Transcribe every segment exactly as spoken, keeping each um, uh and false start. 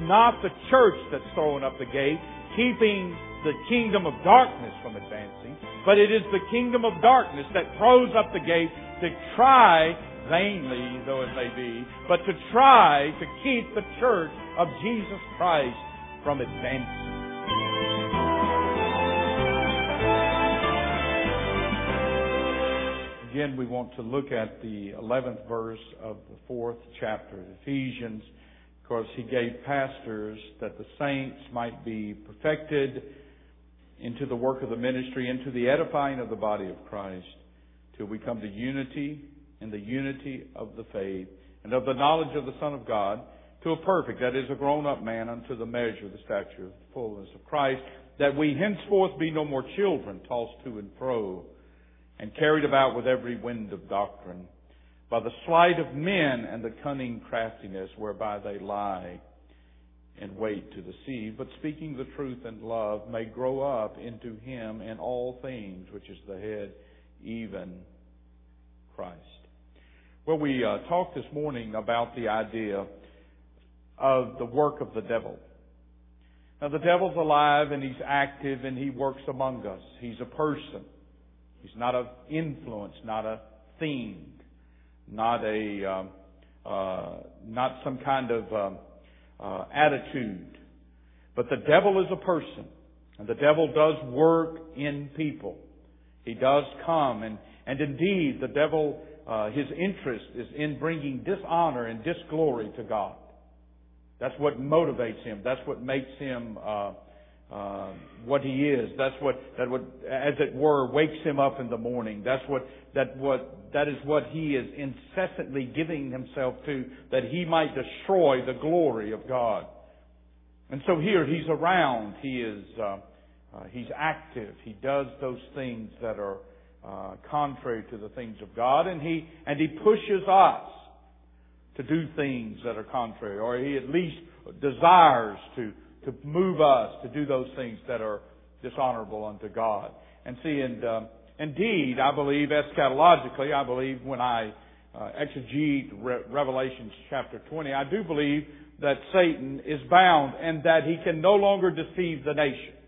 not the church that's throwing up the gate, keeping the kingdom of darkness from advancing, but it is the kingdom of darkness that throws up the gate to try, vainly though it may be, but to try to keep the church of Jesus Christ from advancing. Again, we want to look at the eleventh verse of the fourth chapter of Ephesians, because he gave pastors that the saints might be perfected into the work of the ministry, into the edifying of the body of Christ, till we come to unity in the unity of the faith and of the knowledge of the Son of God, to a perfect, that is, a grown-up man, unto the measure of the stature of the fullness of Christ, that we henceforth be no more children, tossed to and fro, and carried about with every wind of doctrine, by the sleight of men and the cunning craftiness whereby they lie in wait to deceive, but speaking the truth in love, may grow up into Him in all things, which is the head, even Christ. Well, we uh, talked this morning about the idea of the work of the devil. Now, the devil's alive and he's active and he works among us. He's a person. He's not an influence, not a thing, not a um, uh, not some kind of um, uh, attitude. But the devil is a person, and the devil does work in people. He does come, and and indeed, the devil, uh, his interest is in bringing dishonor and disglory to God. That's what motivates him. That's what makes him Uh, Uh, what he is. That's what, that what, as it were, wakes him up in the morning. That's what, that what, that is what he is incessantly giving himself to, that he might destroy the glory of God. And so here he's around. He is, uh, uh, he's active. He does those things that are uh, contrary to the things of God, and he and he pushes us to do things that are contrary, or he at least desires to. to move us to do those things that are dishonorable unto God. And see, and um, indeed, I believe, eschatologically, I believe when I uh, exegete Re- Revelation chapter twenty, I do believe that Satan is bound and that he can no longer deceive the nations.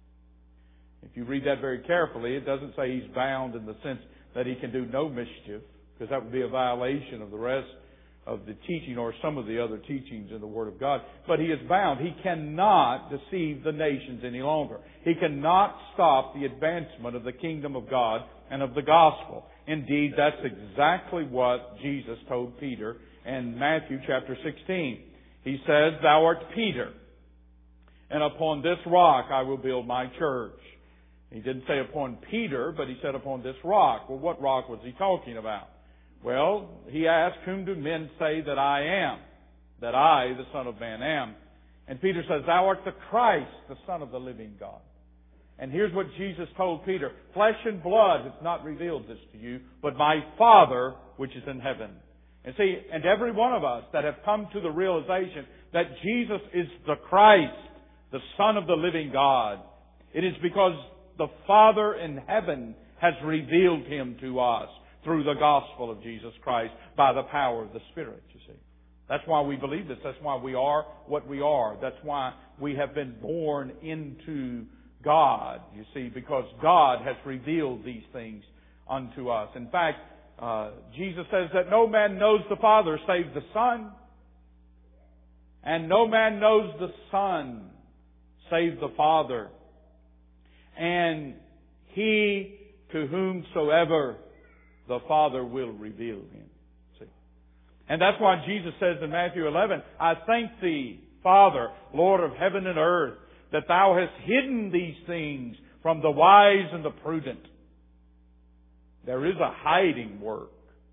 If you read that very carefully, it doesn't say he's bound in the sense that he can do no mischief, because that would be a violation of the rest of the teaching or some of the other teachings in the Word of God. But he is bound. He cannot deceive the nations any longer. He cannot stop the advancement of the kingdom of God and of the gospel. Indeed, that's exactly what Jesus told Peter in Matthew chapter sixteen. He says, "Thou art Peter, and upon this rock I will build my church." He didn't say upon Peter, but he said upon this rock. Well, what rock was he talking about? Well, he asked, "Whom do men say that I am? That I, the Son of Man, am?" And Peter says, "Thou art the Christ, the Son of the living God." And here's what Jesus told Peter: "Flesh and blood has not revealed this to you, but my Father which is in heaven." And see, and every one of us that have come to the realization that Jesus is the Christ, the Son of the living God, it is because the Father in heaven has revealed Him to us through the gospel of Jesus Christ by the power of the Spirit, you see. That's why we believe this. That's why we are what we are. That's why we have been born into God, you see, because God has revealed these things unto us. In fact, uh, Jesus says that no man knows the Father save the Son, and no man knows the Son save the Father, and he to whomsoever the Father will reveal Him. See? And that's why Jesus says in Matthew eleven, "I thank Thee, Father, Lord of heaven and earth, that Thou hast hidden these things from the wise and the prudent." There is a hiding work.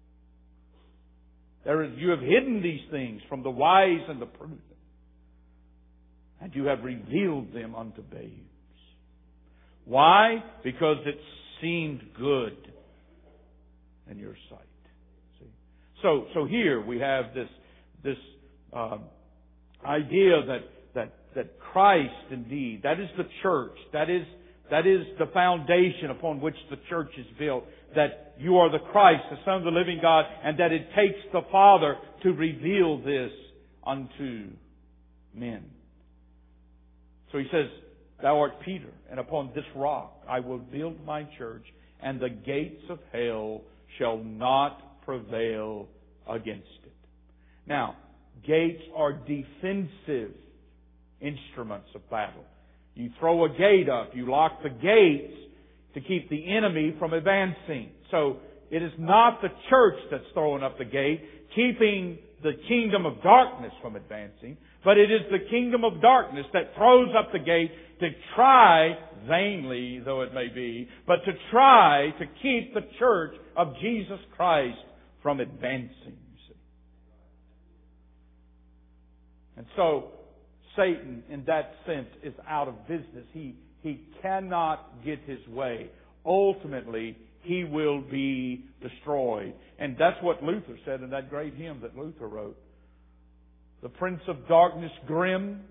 There is, you have hidden these things from the wise and the prudent, and you have revealed them unto babes. Why? Because it seemed good in your sight. See? So, so here we have this this uh, idea that that that Christ, indeed, that is the church. That is that is the foundation upon which the church is built. That you are the Christ, the Son of the living God, and that it takes the Father to reveal this unto men. So he says, Thou art Peter, and upon this rock I will build my church, and the gates of hell shall not prevail against it. Now, gates are defensive instruments of battle. You throw a gate up, you lock the gates to keep the enemy from advancing. So, it is not the church that's throwing up the gate, keeping the kingdom of darkness from advancing, but it is the kingdom of darkness that throws up the gate to try, vainly though it may be, but to try to keep the church of Jesus Christ from advancing, you see. And so, Satan, in that sense, is out of business. He, he cannot get his way. Ultimately, he will be destroyed. And that's what Luther said in that great hymn that Luther wrote. The Prince of Darkness grim.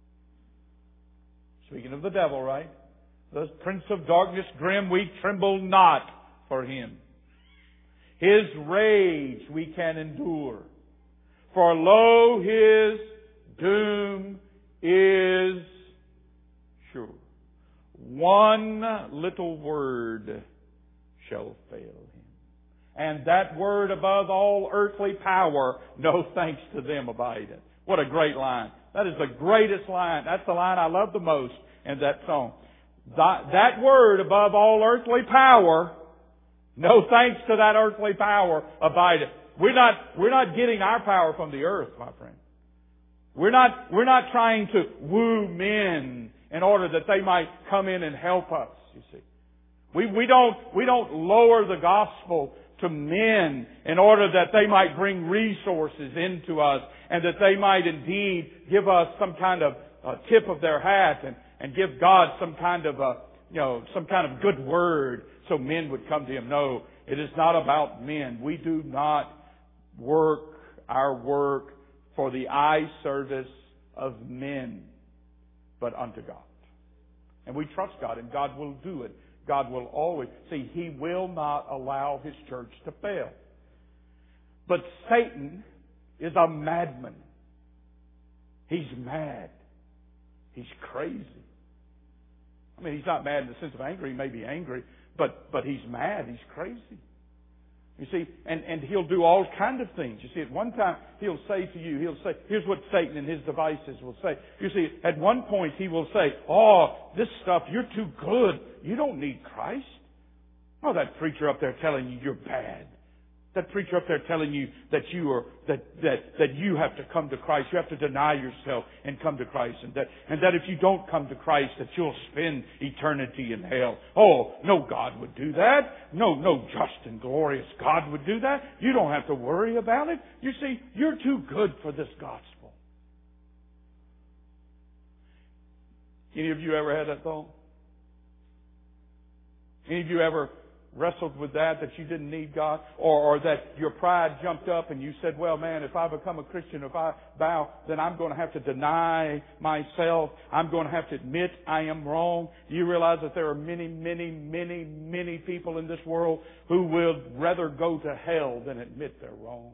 Speaking of the devil, right? The Prince of Darkness grim, we tremble not for him. His rage we can endure. For lo, his doom is sure. One little word shall fail him. And that word above all earthly power, no thanks to them abideth. What a great line. That is the greatest line. That's the line I love the most in that song. That, that word above all earthly power, no thanks to that earthly power abideth. We're not, we're not getting our power from the earth, my friend. We're not, we're not trying to woo men in order that they might come in and help us, you see. We, we don't, we don't lower the gospel to men in order that they might bring resources into us and that they might indeed give us some kind of uh, tip of their hat and, and give God some kind of a, you know, some kind of good word so men would come to Him. No, it is not about men. We do not work our work for the eye service of men, but unto God. And we trust God, and God will do it. God will always, see, He will not allow His church to fail. But Satan is a madman. He's mad. He's crazy. I mean, he's not mad in the sense of angry. He may be angry, but, but he's mad. He's crazy. You see, and, and he'll do all kinds of things. You see, at one time, he'll say to you, he'll say, here's what Satan and his devices will say. You see, at one point, he will say, oh, this stuff, you're too good. You don't need Christ. Oh, that preacher up there telling you you're bad. That preacher up there telling you that you are, that, that, that you have to come to Christ. You have to deny yourself and come to Christ. And that, and that if you don't come to Christ, that you'll spend eternity in hell. Oh, no God would do that. No, no just and glorious God would do that. You don't have to worry about it. You see, you're too good for this gospel. Any of you ever had that thought? Any of you ever wrestled with that, that you didn't need God, or, or that your pride jumped up and you said, well, man, if I become a Christian, if I bow, then I'm going to have to deny myself. I'm going to have to admit I am wrong. Do you realize that there are many, many, many, many people in this world who would rather go to hell than admit they're wrong?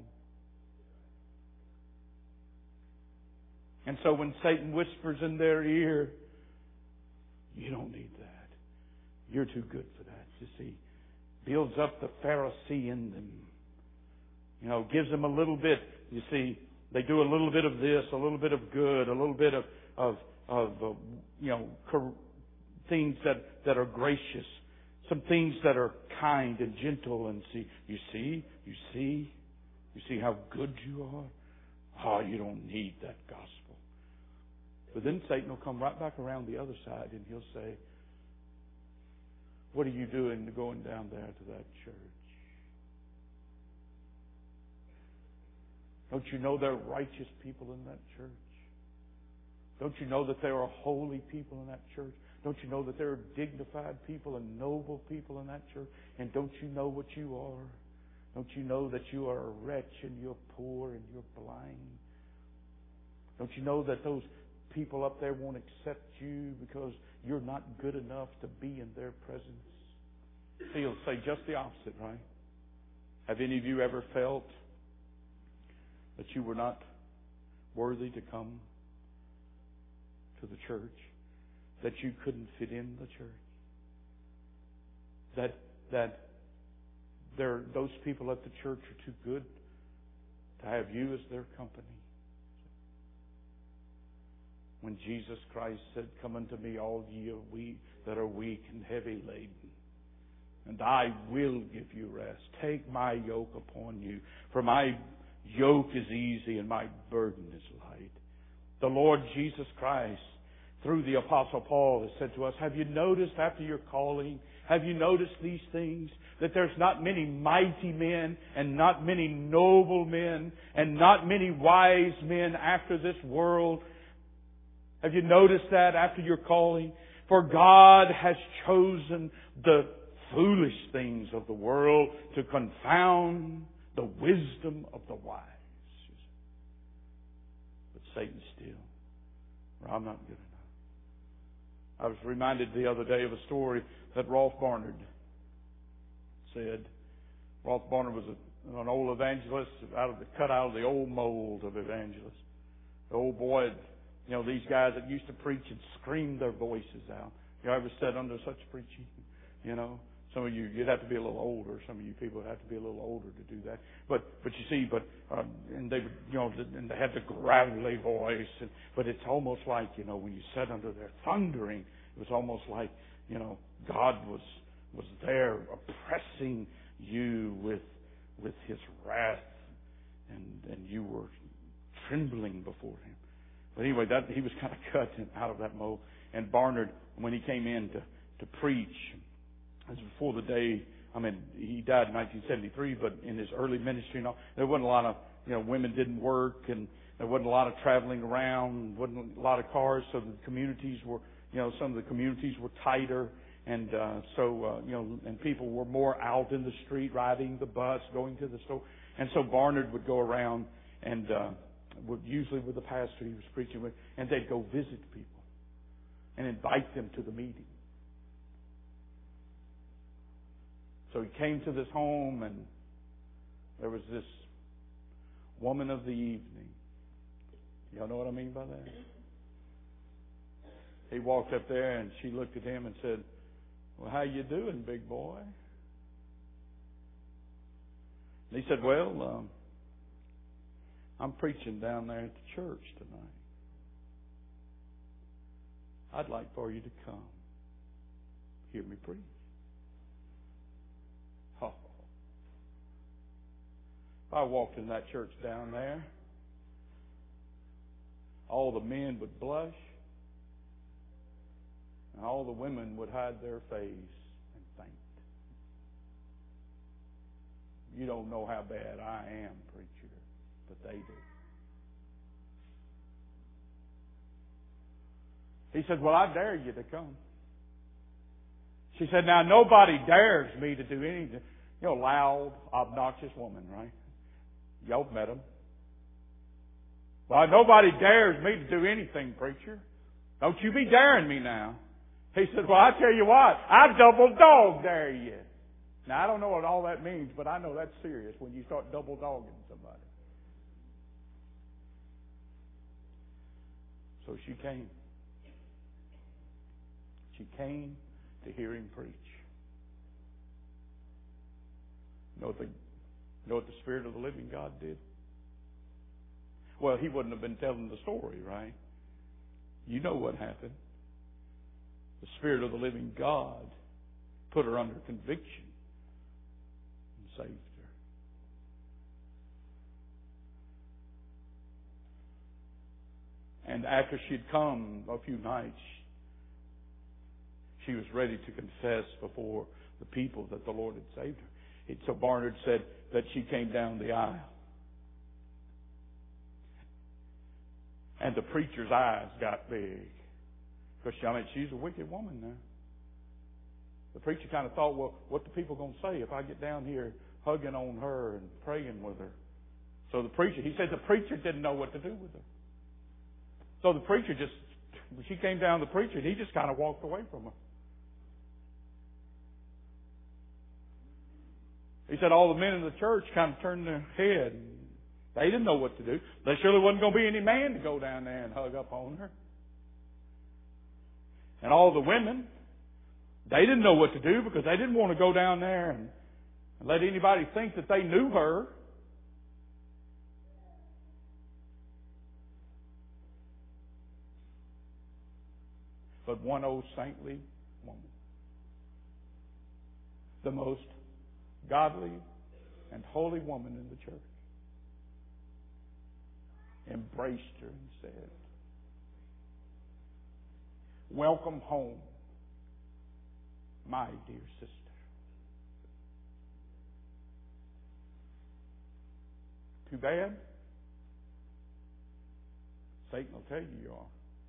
And so when Satan whispers in their ear, you don't need that. You're too good for that, you see. Builds up the Pharisee in them. You know, gives them a little bit, you see, they do a little bit of this, a little bit of good, a little bit of, of, of uh, you know, cor- things that, that are gracious. Some things that are kind and gentle and see, you see, you see, you see how good you are? Oh, you don't need that gospel. But then Satan will come right back around the other side and he'll say, what are you doing going down there to that church? Don't you know there are righteous people in that church? Don't you know that there are holy people in that church? Don't you know that there are dignified people and noble people in that church? And don't you know what you are? Don't you know that you are a wretch and you're poor and you're blind? Don't you know that those people up there won't accept you because you're not good enough to be in their presence? He'll say just the opposite, right? Have any of you ever felt that you were not worthy to come to the church? that you couldn't fit in the church? That that there those people at the church are too good to have you as their company? When Jesus Christ said, "Come unto me, all ye are weak, that are weak and heavy laden, and I will give you rest. Take my yoke upon you, for my yoke is easy and my burden is light." The Lord Jesus Christ, through the Apostle Paul, has said to us, have you noticed after your calling, have you noticed these things? That there's not many mighty men and not many noble men and not many wise men after this world. Have you noticed that after your calling? For God has chosen the foolish things of the world to confound the wisdom of the wise. But Satan still, well, I'm not good enough. I was reminded the other day of a story that Rolf Barnard said. Rolf Barnard was a, an old evangelist, out of the, cut out of the old mold of evangelists. The old boy, you know, these guys that used to preach and scream their voices out. You ever sat under such preaching? You know, some of you, you'd have to be a little older. Some of you people would have to be a little older to do that. But, but you see, but, um, and they would, you know, and they had the gravelly voice. And, but it's almost like, you know, when you sat under their thundering, it was almost like, you know, God was, was there oppressing you with, with His wrath. And, and you were trembling before Him. But anyway, that, he was kind of cut out of that mold. And Barnard, when he came in to, to preach, this was before the day, I mean, he died in nineteen seventy-three, but in his early ministry and all, there wasn't a lot of, you know, women didn't work, and there wasn't a lot of traveling around, wasn't a lot of cars, so the communities were, you know, some of the communities were tighter, and uh, so, uh, you know, and people were more out in the street, riding the bus, going to the store. And so Barnard would go around and uh, would, usually with the pastor he was preaching with, and they'd go visit people and invite them to the meeting. So he came to this home, and there was this woman of the evening. Y'all know what I mean by that? He walked up there, and she looked at him and said, "Well, how you doing, big boy?" And he said, "Well, um, I'm preaching down there at the church tonight. I'd like for you to come hear me preach." Oh. If I walked in that church down there, all the men would blush, and all the women would hide their face and faint. You don't know how bad I am, preacher, but they do. He said, "Well, I dare you to come." She said, "Now, nobody dares me to do anything." You know, loud, obnoxious woman, right? Y'all met them. "Well, nobody dares me to do anything, preacher. Don't you be daring me now." He said, "Well, I tell you what, I double dog dare you." Now, I don't know what all that means, but I know that's serious when you start double dogging somebody. So she came. She came to hear him preach. You know what the, you know what the Spirit of the living God did? Well, He wouldn't have been telling the story, right? You know what happened. The Spirit of the living God put her under conviction and saved her. And after she'd come a few nights, she was ready to confess before the people that the Lord had saved her. It, so Barnard said that she came down the aisle. And the preacher's eyes got big. Because, I mean, she's a wicked woman now. The preacher kind of thought, well, what the people going to say if I get down here hugging on her and praying with her? So the preacher, he said the preacher didn't know what to do with her. So the preacher just, when she came down to the preacher, he just kind of walked away from her. He said all the men in the church kind of turned their head. They didn't know what to do. There surely wasn't going to be any man to go down there and hug up on her. And all the women, they didn't know what to do because they didn't want to go down there and let anybody think that they knew her. But one old saintly woman, the most godly and holy woman in the church, embraced her and said, "Welcome home, my dear sister." Too bad. Satan will tell you you are.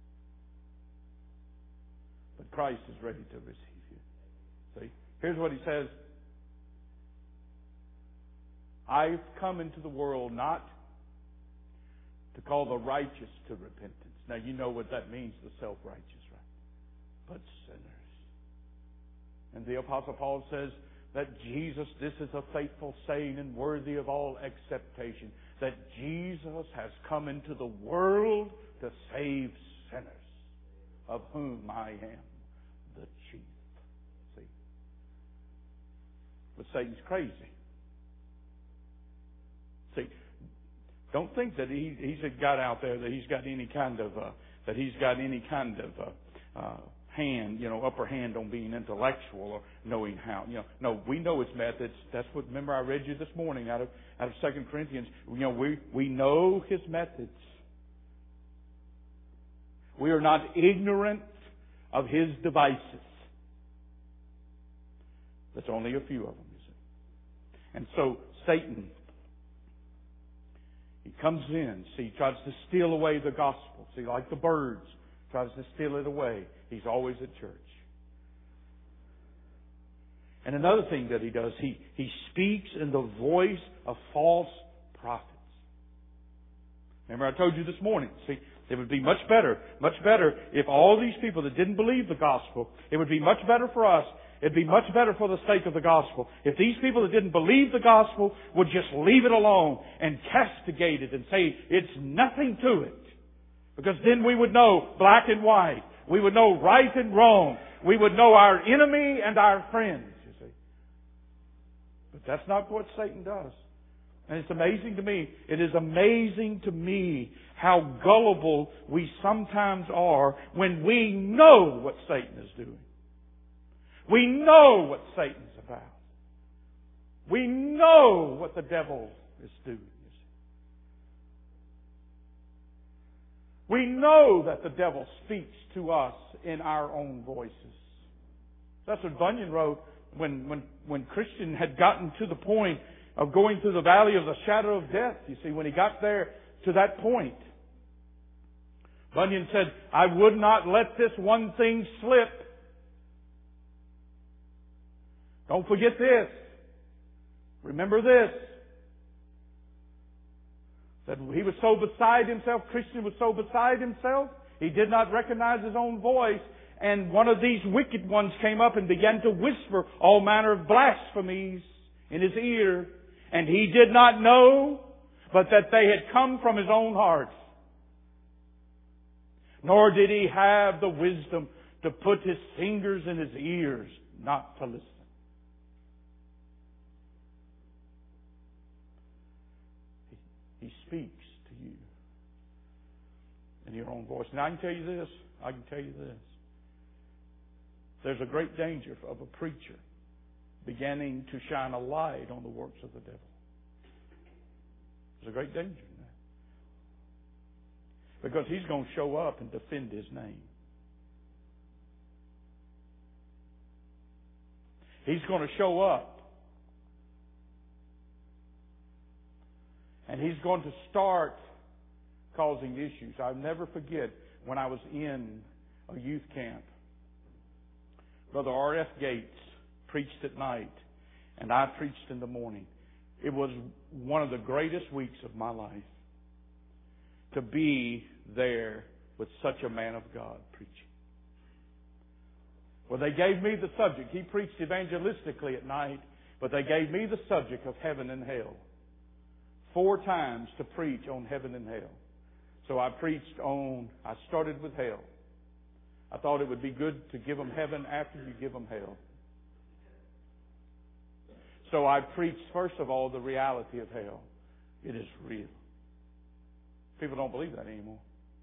But Christ is ready to receive you. See? Here's what he says. I've come into the world not to call the righteous to repentance. Now you know what that means, the self-righteous, right? But sinners. And the Apostle Paul says that Jesus, this is a faithful saying and worthy of all acceptation, that Jesus has come into the world to save sinners, of whom I am the chief. See? But Satan's crazy. See, don't think that he, he's got out there that he's got any kind of uh, that he's got any kind of uh, uh, hand, you know, upper hand on being intellectual or knowing how. You know, no, we know his methods. That's what. Remember, I read you this morning out of out of Second Corinthians. You know, we we know his methods. We are not ignorant of his devices. There's only a few of them, you see. And so Satan, he comes in, see, he tries to steal away the gospel. See, like the birds, tries to steal it away. He's always at church. And another thing that he does, he, he speaks in the voice of false prophets. Remember I told you this morning, see, it would be much better, much better if all these people that didn't believe the gospel, it would be much better for us, it'd be much better for the sake of the gospel, if these people that didn't believe the gospel would just leave it alone and castigate it and say it's nothing to it. Because then we would know black and white. We would know right and wrong. We would know our enemy and our friends, you see. But that's not what Satan does. And it's amazing to me, it is amazing to me how gullible we sometimes are when we know what Satan is doing. We know what Satan's about. We know what the devil is doing. We know that the devil speaks to us in our own voices. That's what Bunyan wrote when, when, when Christian had gotten to the point of going through the valley of the shadow of death. You see, when he got there to that point, Bunyan said, I would not let this one thing slip. Don't forget this. Remember this. That he was so beside himself, Christian was so beside himself, he did not recognize his own voice. And one of these wicked ones came up and began to whisper all manner of blasphemies in his ear. And he did not know, but that they had come from his own heart. Nor did he have the wisdom to put his fingers in his ears, not to listen. He speaks to you in your own voice. And I can tell you this, I can tell you this. There's a great danger of a preacher beginning to shine a light on the works of the devil. There's a great danger in that. Because he's going to show up and defend his name. He's going to show up. And he's going to start causing issues. I'll never forget when I was in a youth camp. Brother R F Gates preached at night, and I preached in the morning. It was one of the greatest weeks of my life to be there with such a man of God preaching. Well, they gave me the subject. He preached evangelistically at night, but they gave me the subject of heaven and hell. Four times to preach on heaven and hell. So I preached on, I started with hell. I thought it would be good to give them heaven after you give them hell. So I preached, first of all, the reality of hell. It is real. People don't believe that anymore.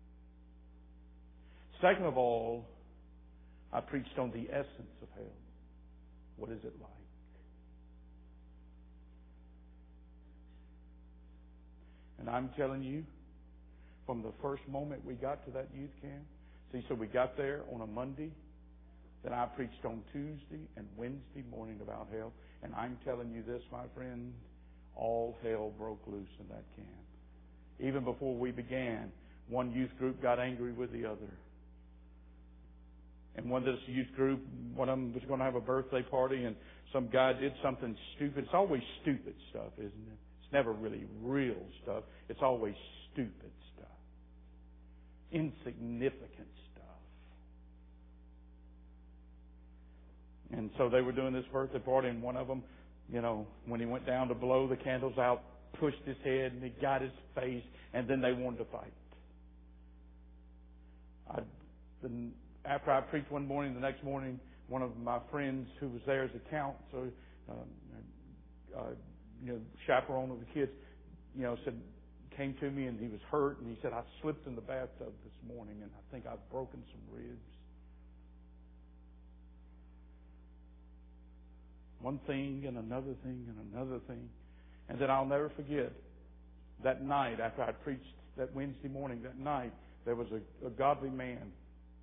Second of all, I preached on the essence of hell. What is it like? And I'm telling you, from the first moment we got to that youth camp, see, so we got there on a Monday, then I preached on Tuesday and Wednesday morning about hell. And I'm telling you this, my friend, all hell broke loose in that camp. Even before we began, one youth group got angry with the other. And one of this youth group, one of them was going to have a birthday party, and some guy did something stupid. It's always stupid stuff, isn't it? It's never really real stuff. It's always stupid stuff. Insignificant stuff. And so they were doing this birthday party, and one of them, you know, when he went down to blow the candles out, pushed his head, and he got his face, and then they wanted to fight. I, the, after I preached one morning, the next morning, one of my friends who was there as a counselor, uh, uh, you know, chaperone of the kids, you know, said, came to me, and he was hurt, and he said, I slipped in the bathtub this morning, and I think I've broken some ribs. One thing and another thing and another thing. And then I'll never forget that night after I preached that Wednesday morning, that night, there was a, a godly man,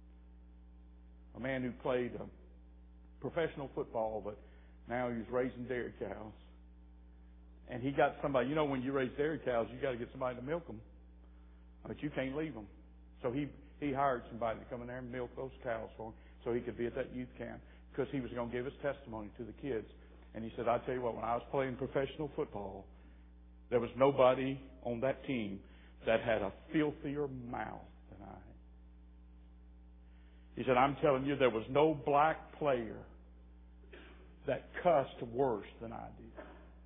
a man who played uh, professional football, but now he's raising dairy cows. And he got somebody, you know, when you raise dairy cows, you got to get somebody to milk them. But you can't leave them. So he, he hired somebody to come in there and milk those cows for him so he could be at that youth camp, because he was going to give his testimony to the kids. And he said, I tell you what, when I was playing professional football, there was nobody on that team that had a filthier mouth than I. He said, I'm telling you, there was no black player that cussed worse than I did.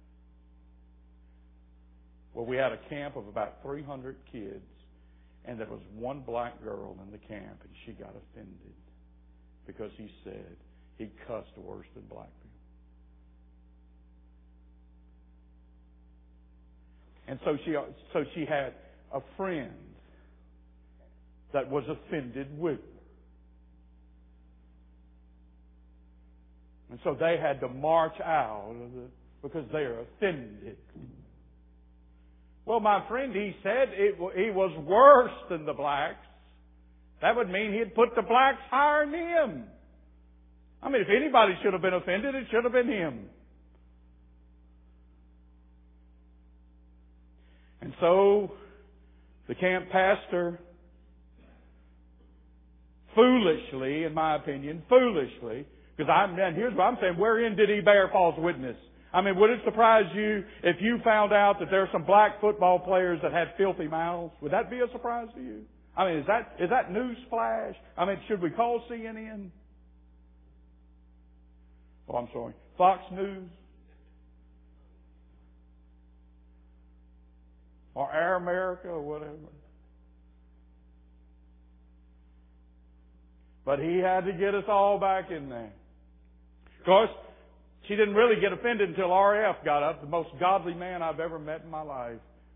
Well, we had a camp of about three hundred kids, and there was one black girl in the camp, and she got offended because he said he cussed worse than black people. And so she, so she had a friend that was offended with her. And so they had to march out of the, because they're offended. Well, my friend, he said it, he was worse than the blacks. That would mean he'd put the blacks higher than him. I mean, if anybody should have been offended, it should have been him. And so the camp pastor, foolishly, in my opinion, foolishly, because I'm, and here's what I'm saying, wherein did he bear false witness? I mean, would it surprise you if you found out that there are some black football players that had filthy mouths? Would that be a surprise to you? I mean, is that is that news flash? I mean, should we call C N N? Oh, I'm sorry. Fox News? Or Air America or whatever? But he had to get us all back in there. Of course, she didn't really get offended until R F got up, the most godly man I've ever met in my life.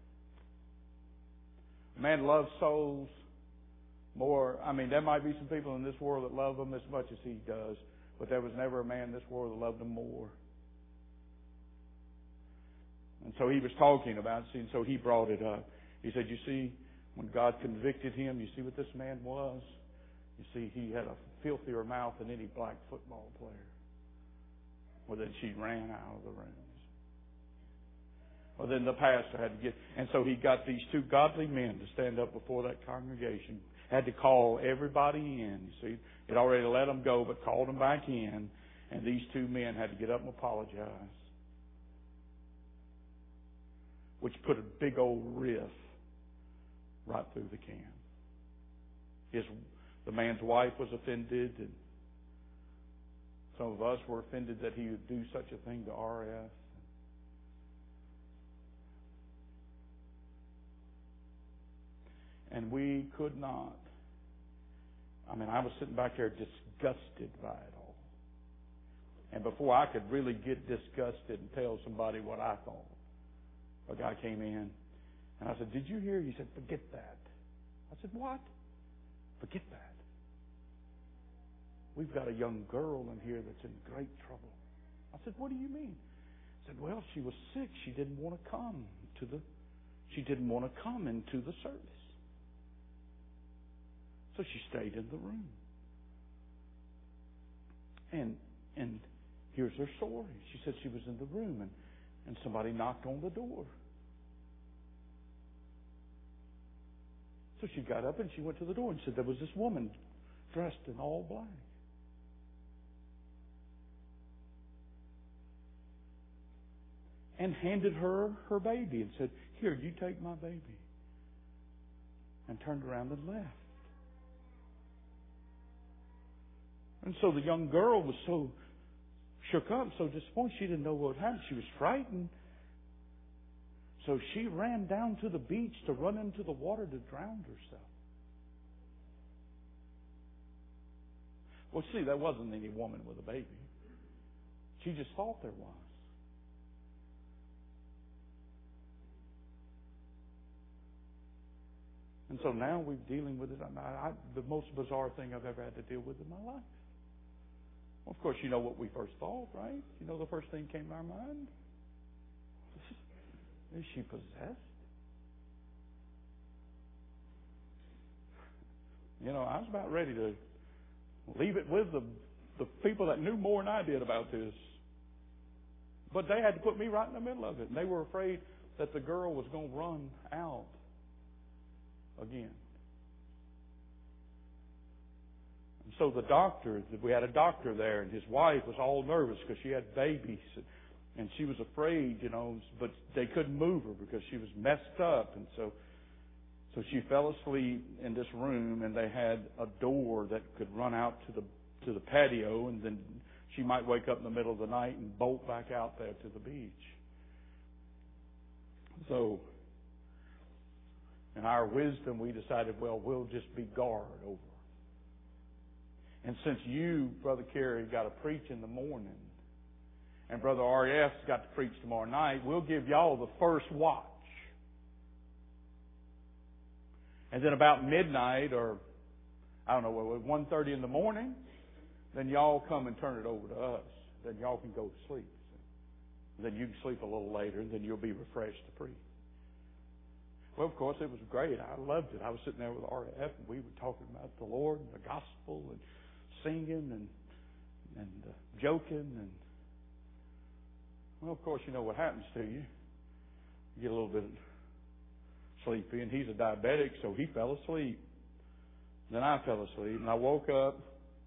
A man loves souls more. I mean, there might be some people in this world that love him as much as he does, but there was never a man in this world that loved him more. And so he was talking about it, and so he brought it up. He said, you see, when God convicted him, you see what this man was? You see, he had a filthier mouth than any black football player. Well, then she ran out of the room. Well, then the pastor had to get, and so he got these two godly men to stand up before that congregation. Had to call everybody in. You see, he'd already let them go, but called them back in, and these two men had to get up and apologize, which put a big old rift right through the camp. His, the man's wife was offended, and some of us were offended that he would do such a thing to R F. And we could not I mean, I was sitting back there disgusted by it all. And before I could really get disgusted and tell somebody what I thought, a guy came in and I said, "Did you hear?" He said, "Forget that." I said, "What?" "Forget that. We've got a young girl in here that's in great trouble." I said, "What do you mean?" He said, "Well, she was sick. She didn't want to come to the, she didn't want to come into the service. So she stayed in the room." And, and here's her story. She said she was in the room and, and somebody knocked on the door. So she got up and she went to the door and said there was this woman dressed in all black. And handed her her baby and said, "Here, you take my baby." And turned around and left. And so the young girl was so shook up, so disappointed, she didn't know what happened. She was frightened. So she ran down to the beach to run into the water to drown herself. Well, see, there wasn't any woman with a baby. She just thought there was. And so now we're dealing with it. I, I, the most bizarre thing I've ever had to deal with in my life. Well, of course, you know what we first thought, right? You know the first thing came to our mind? Is she possessed? You know, I was about ready to leave it with the, the people that knew more than I did about this. But they had to put me right in the middle of it. And they were afraid that the girl was going to run out again. And so the doctor, we had a doctor there, and his wife was all nervous because she had babies. And she was afraid, you know, but they couldn't move her because she was messed up. And so so she fell asleep in this room, and they had a door that could run out to the to the patio, and then she might wake up in the middle of the night and bolt back out there to the beach. So in our wisdom, we decided, well, we'll just be guard over her. And since you, Brother Kerry, got to preach in the morning, and Brother R F's got to preach tomorrow night, we'll give y'all the first watch. And then about midnight, or I don't know, one thirty in the morning, then y'all come and turn it over to us. Then y'all can go to sleep. Then you can sleep a little later, and then you'll be refreshed to preach. Well, of course, it was great. I loved it. I was sitting there with R F, and we were talking about the Lord and the gospel and singing and and uh, joking. And well, of course, you know what happens to you. You get a little bit sleepy, and he's a diabetic, so he fell asleep. Then I fell asleep, and I woke up.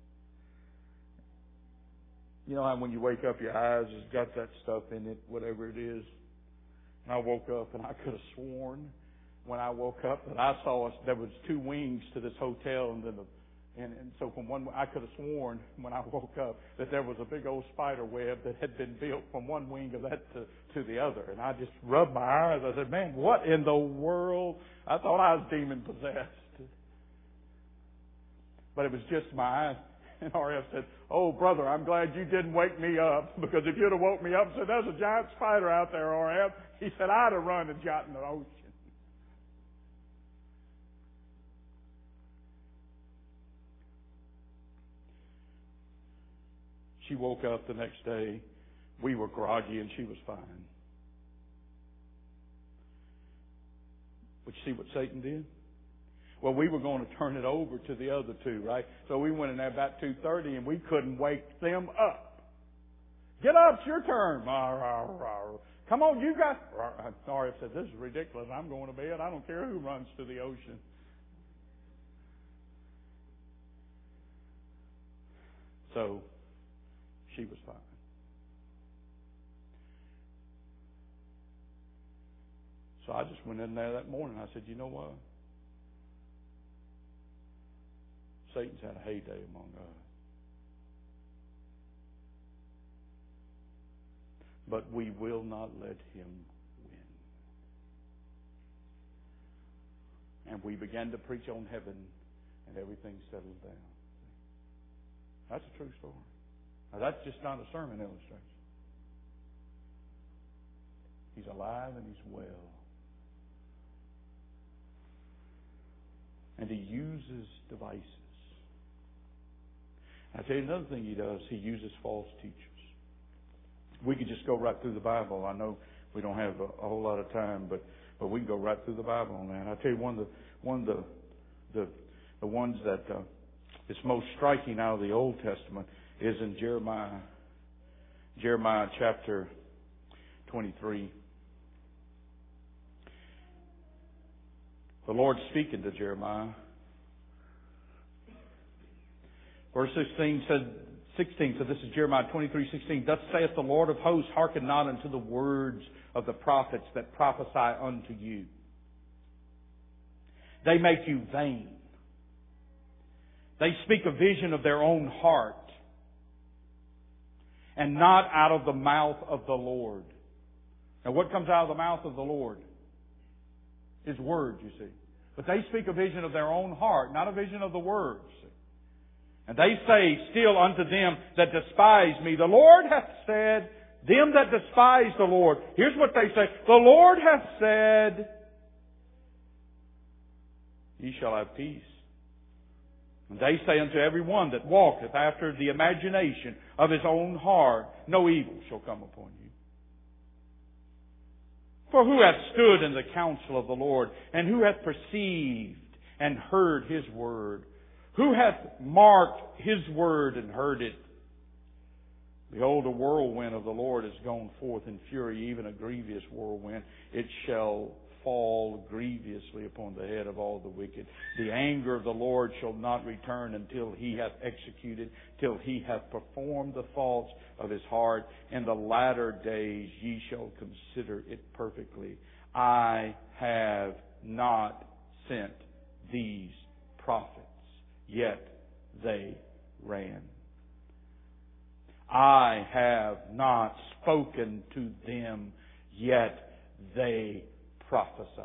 You know how when you wake up, your eyes has got that stuff in it, whatever it is. And I woke up, and I could have sworn when I woke up that I saw us, there was two wings to this hotel, and then the And, and so from one, I could have sworn when I woke up that there was a big old spider web that had been built from one wing of that to, to the other. And I just rubbed my eyes. I said, man, what in the world? I thought I was demon possessed. But it was just my eyes. And R F said, "Oh, brother, I'm glad you didn't wake me up, because if you'd have woke me up and said, there's a giant spider out there, R F, he said, I'd have run and got in the ocean." She woke up the next day. We were groggy and she was fine. But you see what Satan did? Well, we were going to turn it over to the other two, right? So we went in there about two thirty and we couldn't wake them up. Get up, it's your turn. Come on, you got... R F said, this is ridiculous. I'm going to bed. I don't care who runs to the ocean. So she was fine. So I just went in there that morning. I said, you know what? Satan's had a heyday among us. But we will not let him win. And we began to preach on heaven. and everything settled down. That's a true story. Now, that's just not a sermon illustration. He's alive and He's well. And He uses devices. I'll tell you another thing He does. He uses false teachers. We could just go right through the Bible. I know we don't have a, a whole lot of time, but, but we can go right through the Bible on that. I'll tell you one of the one of the the, the ones that uh, is most striking out of the Old Testament is in Jeremiah Jeremiah chapter twenty-three. The Lord speaking to Jeremiah. Verse sixteen said, sixteen, so this is Jeremiah twenty-three sixteen. Thus saith the Lord of hosts, hearken not unto the words of the prophets that prophesy unto you. They make you vain. They speak a vision of their own heart, and not out of the mouth of the Lord. Now what comes out of the mouth of the Lord? His word, you see. But they speak a vision of their own heart, not a vision of the words. And they say still unto them that despise me, the Lord hath said, them that despise the Lord. Here's what they say. The Lord hath said, ye shall have peace. And they say unto every one that walketh after the imagination of his own heart, no evil shall come upon you. For who hath stood in the counsel of the Lord, and who hath perceived and heard His word? Who hath marked His word and heard it? Behold, a whirlwind of the Lord is gone forth in fury, even a grievous whirlwind. It shall fall grievously upon the head of all the wicked. The anger of the Lord shall not return until He hath executed, till He hath performed the thoughts of His heart. In the latter days ye shall consider it perfectly. I have not sent these prophets, yet they ran. I have not spoken to them, yet they prophesied.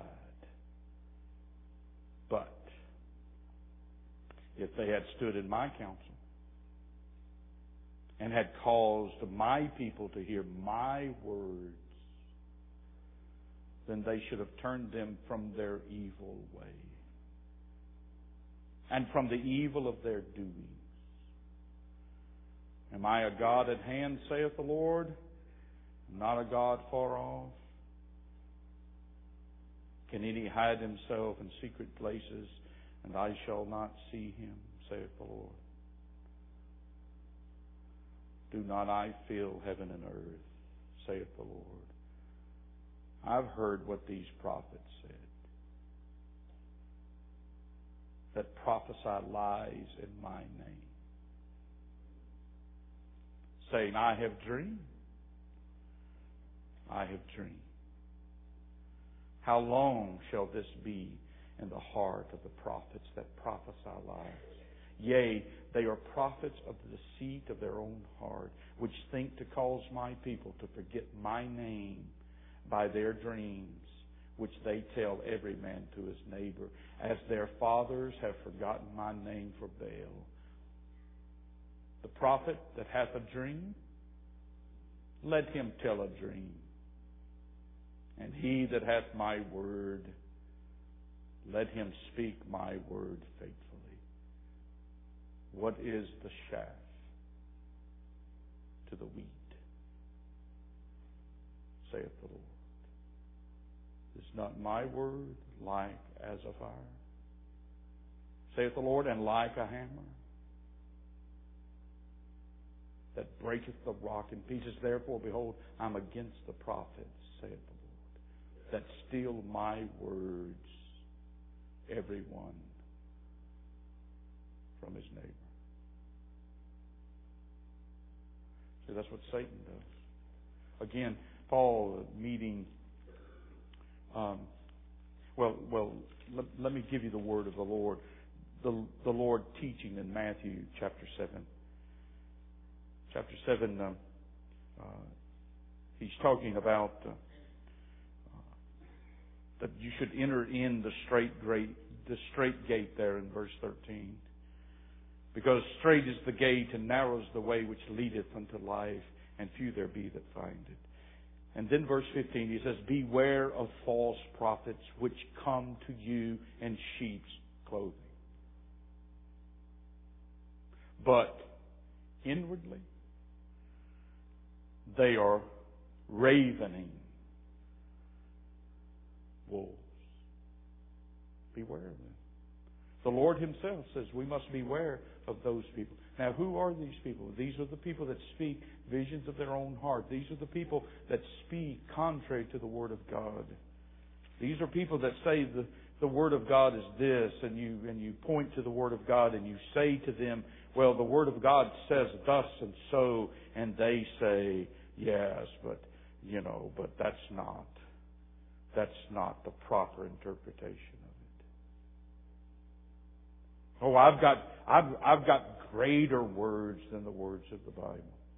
But if they had stood in my counsel and had caused my people to hear my words, then they should have turned them from their evil way and from the evil of their doings. Am I a God at hand, saith the Lord, not a God far off? Can any hide himself in secret places, and I shall not see him, saith the Lord? Do not I fill heaven and earth, saith the Lord? I've heard what these prophets said, that prophesy lies in my name, saying, I have dreamed. I have dreamed. How long shall this be in the heart of the prophets that prophesy lies? Yea, they are prophets of the deceit of their own heart, which think to cause my people to forget my name by their dreams, which they tell every man to his neighbor, as their fathers have forgotten my name for Baal. The prophet that hath a dream, let him tell a dream. And he that hath my word, let him speak my word faithfully. What is the chaff to the wheat, saith the Lord? Is not my word like as a fire, saith the Lord, and like a hammer that breaketh the rock in pieces? Therefore, behold, I'm against the prophets, saith the Lord, that steal my words, every one from his neighbor. See, that's what Satan does. Again, Paul meeting, um, well, well, let, let me give you the word of the Lord. The, the Lord teaching in Matthew chapter seven. Chapter seven, uh, uh, he's talking about uh, that you should enter in the straight the straight gate there in verse thirteen. Because straight is the gate and narrow is the way which leadeth unto life, and few there be that find it. And then verse fifteen, he says, beware of false prophets which come to you in sheep's clothing, but inwardly they are ravening wolves. Beware of them. The Lord Himself says we must beware of those people. Now, who are these people? These are the people that speak visions of their own heart. These are the people that speak contrary to the Word of God. These are people that say the, the Word of God is this, and you and you point to the Word of God and you say to them, well, the Word of God says thus and so, and they say, yes, but, you know, but that's not, that's not the proper interpretation of it. Oh, I've got, I've, I've got greater words than the words of the Bible.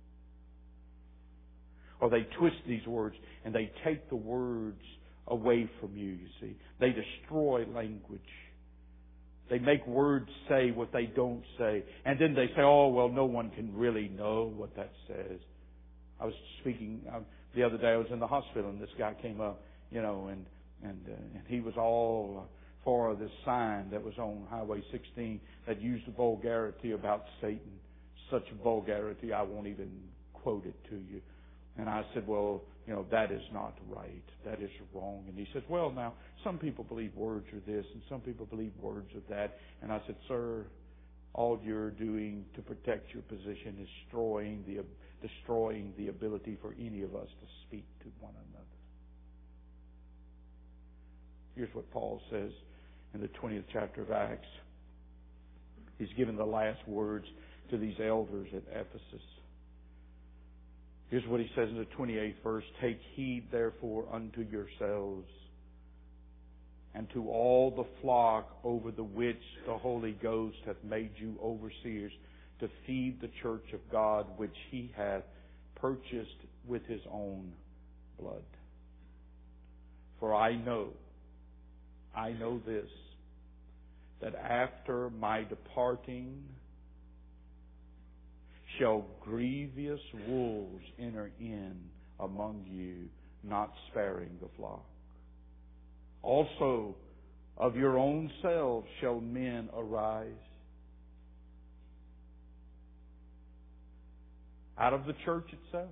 Or they twist these words and they take the words away from you, you see. They destroy language. They make words say what they don't say. And then they say, oh, well, no one can really know what that says. I was speaking uh, the other day, I was in the hospital and this guy came up, you know, and, and, uh, and he was all uh, for this sign that was on Highway sixteen that used vulgarity about Satan. Such vulgarity, I won't even quote it to you. And I said, well, you know, that is not right. That is wrong. And he says, well, now, some people believe words are this and some people believe words are that. And I said, sir, all you're doing to protect your position is destroying the, destroying the ability for any of us to speak to one another. Here's what Paul says in the twentieth chapter of Acts. He's given the last words to these elders at Ephesus. Here's what he says in the twenty-eighth verse. Take heed therefore unto yourselves and to all the flock over the which the Holy Ghost hath made you overseers, to feed the church of God which He hath purchased with His own blood. For I know, I know this, that after my departing shall grievous wolves enter in among you, not sparing the flock. Also of your own selves shall men arise. Out of the church itself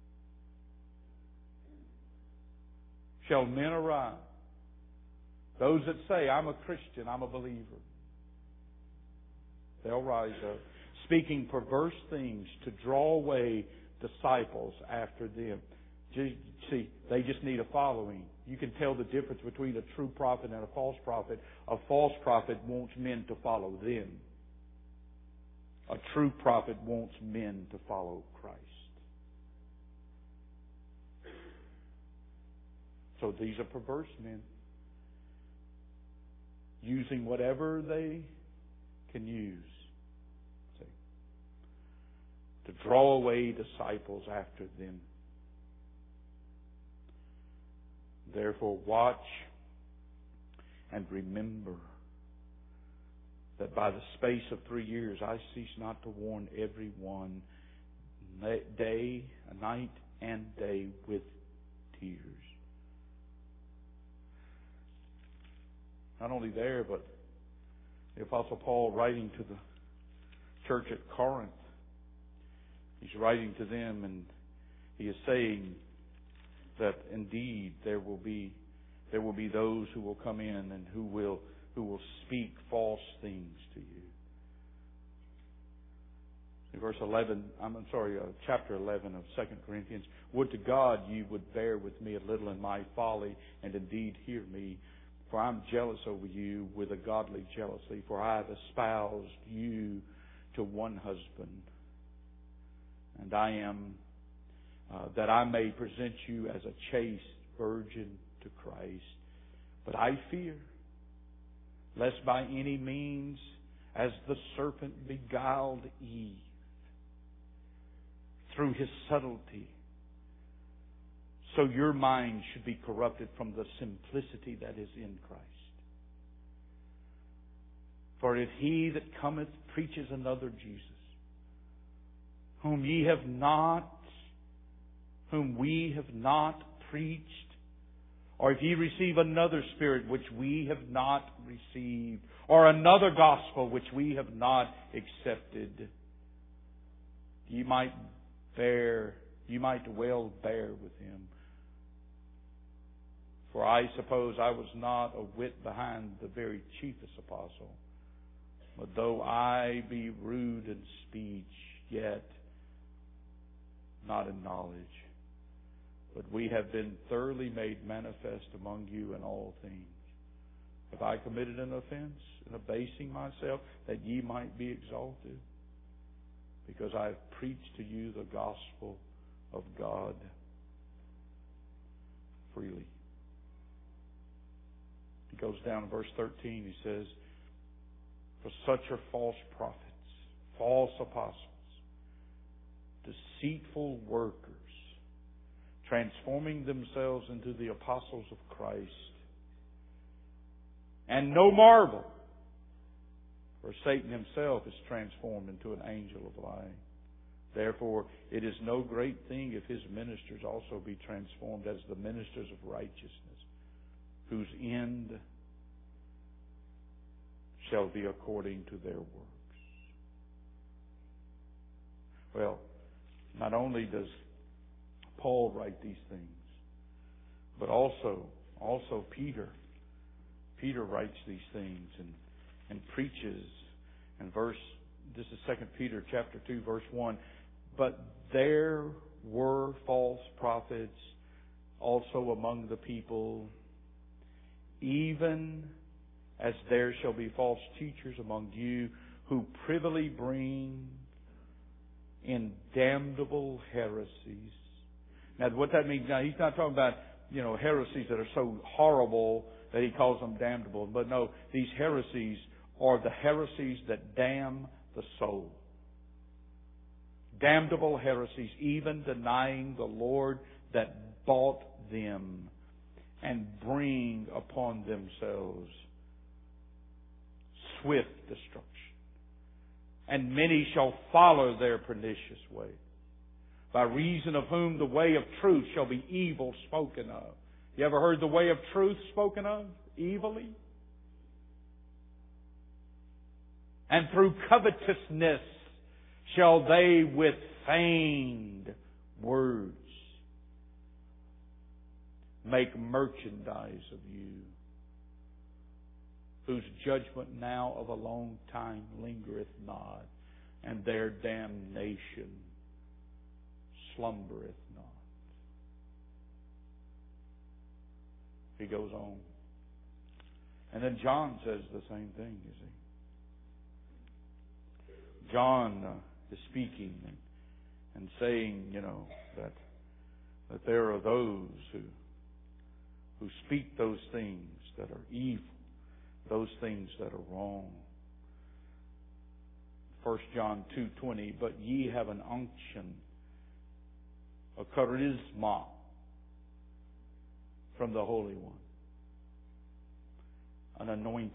shall men arise. Those that say, I'm a Christian, I'm a believer. They'll rise up, speaking perverse things to draw away disciples after them. See, they just need a following. You can tell the difference between a true prophet and a false prophet. A false prophet wants men to follow them. A true prophet wants men to follow Christ. So these are perverse men, using whatever they can use see, to draw away disciples after them. Therefore, watch and remember that by the space of three years I cease not to warn every one day, night and day with tears. Not only there, but the Apostle Paul writing to the church at Corinth, he's writing to them and he is saying that indeed there will be there will be those who will come in and who will who will speak false things to you. In verse eleven, I'm sorry, uh, chapter eleven of Second Corinthians. Would to God you would bear with me a little in my folly, and indeed hear me. For I'm jealous over you with a godly jealousy, for I have espoused you to one husband, and I am uh, that I may present you as a chaste virgin to Christ. But I fear, lest by any means, as the serpent beguiled Eve through his subtlety, so your mind should be corrupted from the simplicity that is in Christ. For if he that cometh preaches another Jesus, whom ye have not, whom we have not preached, or if ye receive another spirit which we have not received, or another gospel which we have not accepted, ye might bear, you might well bear with him. For I suppose I was not a whit behind the very chiefest apostle. But though I be rude in speech, yet not in knowledge. But we have been thoroughly made manifest among you in all things. Have I committed an offense in abasing myself, that ye might be exalted? Because I have preached to you the gospel of God freely. He goes down in verse thirteen, he says, for such are false prophets, false apostles, deceitful workers, transforming themselves into the apostles of Christ. And no marvel, for Satan himself is transformed into an angel of light. Therefore, it is no great thing if his ministers also be transformed as the ministers of righteousness, whose end shall be according to their works. Well, not only does Paul write these things, but also, also Peter. Peter writes these things and, and preaches in verse, this is Second Peter chapter two, verse one. But there were false prophets also among the people, even as there shall be false teachers among you, who privily bring in damnable heresies. Now, what that means, now, he's not talking about, you know, heresies that are so horrible that he calls them damnable. But no, these heresies are the heresies that damn the soul. Damnable heresies, even denying the Lord that bought them, and bring upon themselves swift destruction. And many shall follow their pernicious way, by reason of whom the way of truth shall be evil spoken of. You ever heard the way of truth spoken of evilly? And through covetousness shall they with feigned words make merchandise of you, whose judgment now of a long time lingereth not, and their damnation slumbereth not. He goes on. And then John says the same thing, you see. John uh, is speaking and, and saying, you know, that that there are those who who speak those things that are evil, those things that are wrong. First John two twenty, but ye have an unction, a charisma from the Holy One, an anointing,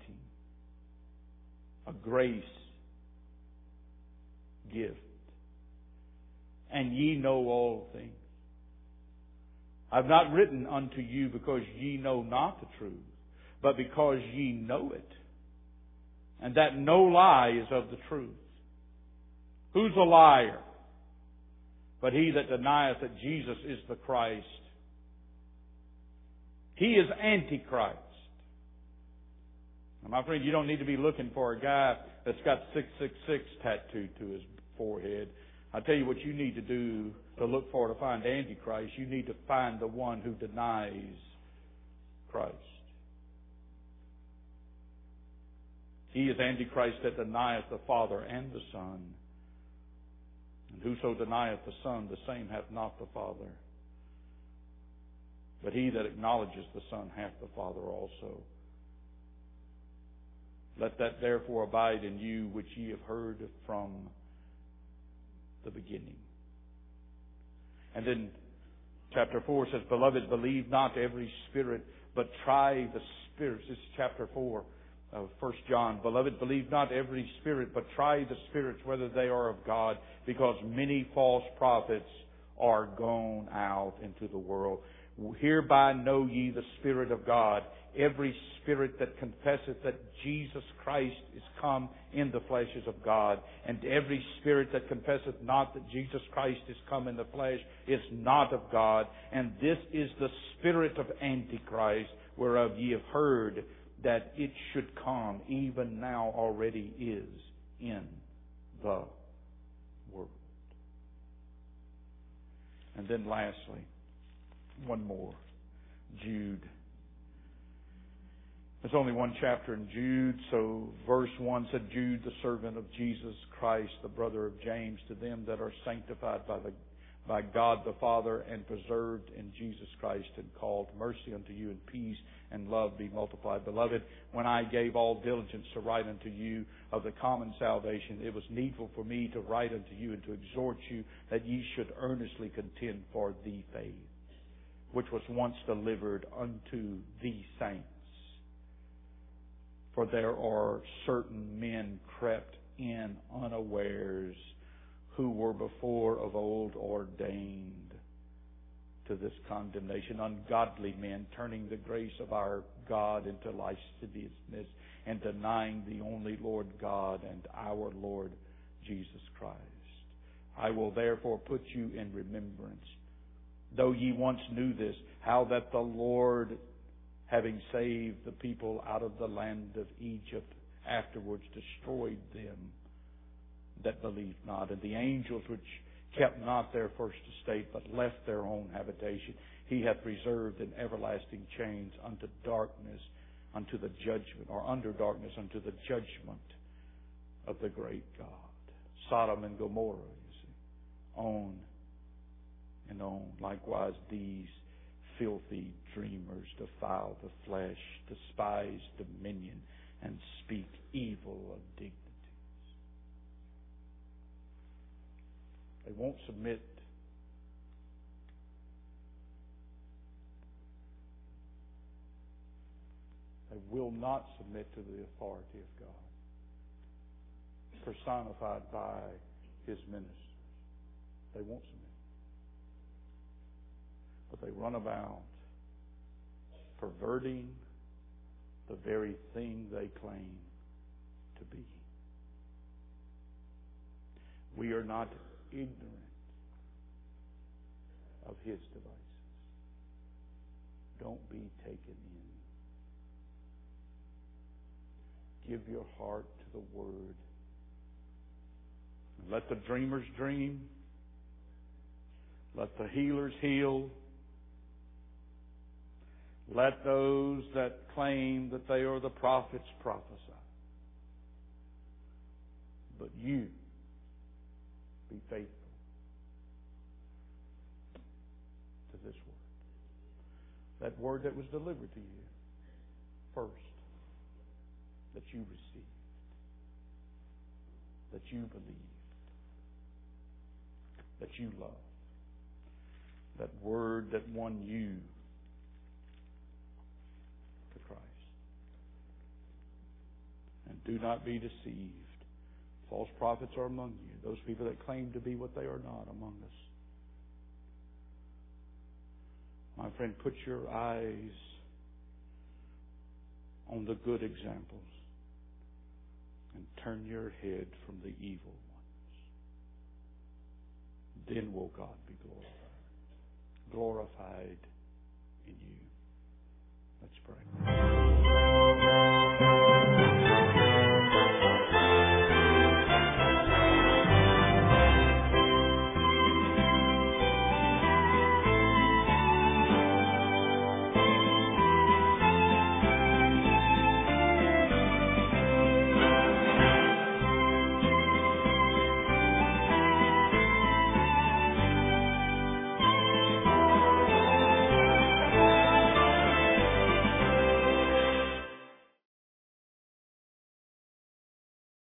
a grace gift, and ye know all things. I've not written unto you because ye know not the truth, but because ye know it, and that no lie is of the truth. Who's a liar? But he that denieth that Jesus is the Christ. He is Antichrist. Now, my friend, you don't need to be looking for a guy that's got six six six tattooed to his forehead. I tell you what you need to do to look for to find Antichrist. You need to find the one who denies Christ. He is Antichrist that denieth the Father and the Son. And whoso denieth the Son, the same hath not the Father. But he that acknowledges the Son hath the Father also. Let that therefore abide in you which ye have heard from the beginning. And then chapter four says, Beloved, believe not every spirit, but try the spirits. This is chapter four of First John. Beloved, believe not every spirit, but try the spirits whether they are of God, because many false prophets are gone out into the world. Hereby know ye the Spirit of God. Every spirit that confesseth that Jesus Christ is come in the flesh is of God. And every spirit that confesseth not that Jesus Christ is come in the flesh is not of God. And this is the spirit of Antichrist, whereof ye have heard that it should come, even now already is in the world. And then lastly, one more. Jude. There's only one chapter in Jude, so verse one said, Jude, the servant of Jesus Christ, the brother of James, to them that are sanctified by the by God the Father and preserved in Jesus Christ and called, mercy unto you and peace and love be multiplied. Beloved, when I gave all diligence to write unto you of the common salvation, it was needful for me to write unto you and to exhort you that ye should earnestly contend for the faith, which was once delivered unto the saints. For there are certain men crept in unawares, who were before of old ordained to this condemnation, ungodly men, turning the grace of our God into lasciviousness and denying the only Lord God and our Lord Jesus Christ. I will therefore put you in remembrance, though ye once knew this, how that the Lord, having saved the people out of the land of Egypt, afterwards destroyed them that believed not, and the angels which kept not their first estate, but left their own habitation, he hath reserved in everlasting chains unto darkness, unto the judgment, or under darkness unto the judgment of the great God. Sodom and Gomorrah, you see, on and on. Likewise, these filthy dreamers defile the flesh, despise dominion, and speak evil of dignity. They won't submit. They will not submit to the authority of God, personified by His ministers. They won't submit. But they run about perverting the very thing they claim to be. We are not ignorant of His devices. Don't be taken in. Give your heart to the Word. And let the dreamers dream. Let the healers heal. Let those that claim that they are the prophets prophesy. But you be faithful to this word. That word that was delivered to you first, that you received, that you believed, that you loved. That word that won you to Christ. And do not be deceived. False prophets are among you. Those people that claim to be what they are not among us. My friend, put your eyes on the good examples and turn your head from the evil ones. Then will God be glorified. Glorified in you. Let's pray.